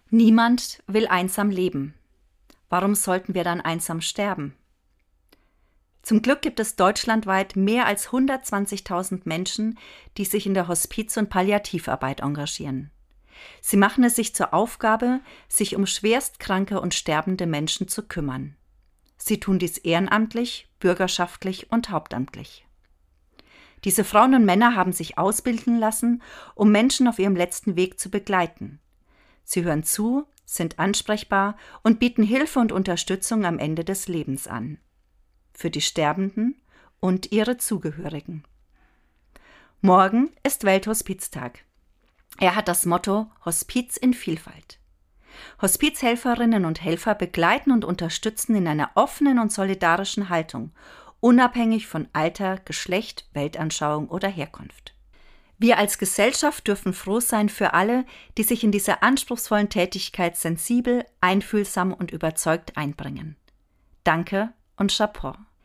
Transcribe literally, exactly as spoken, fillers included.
Niemand will einsam leben. Warum sollten wir dann einsam sterben? Zum Glück gibt es deutschlandweit mehr als hundertzwanzigtausend Menschen, die sich in der Hospiz- und Palliativarbeit engagieren. Sie machen es sich zur Aufgabe, sich um schwerstkranke und sterbende Menschen zu kümmern. Sie tun dies ehrenamtlich, bürgerschaftlich und hauptamtlich. Diese Frauen und Männer haben sich ausbilden lassen, um Menschen auf ihrem letzten Weg zu begleiten. Sie hören zu, sind ansprechbar und bieten Hilfe und Unterstützung am Ende des Lebens an. Für die Sterbenden und ihre Zugehörigen. Morgen ist Welthospiztag. Er hat das Motto Hospiz in Vielfalt. Hospizhelferinnen und Helfer begleiten und unterstützen in einer offenen und solidarischen Haltung, unabhängig von Alter, Geschlecht, Weltanschauung oder Herkunft. Wir als Gesellschaft dürfen froh sein für alle, die sich in dieser anspruchsvollen Tätigkeit sensibel, einfühlsam und überzeugt einbringen. Danke und Chapeau.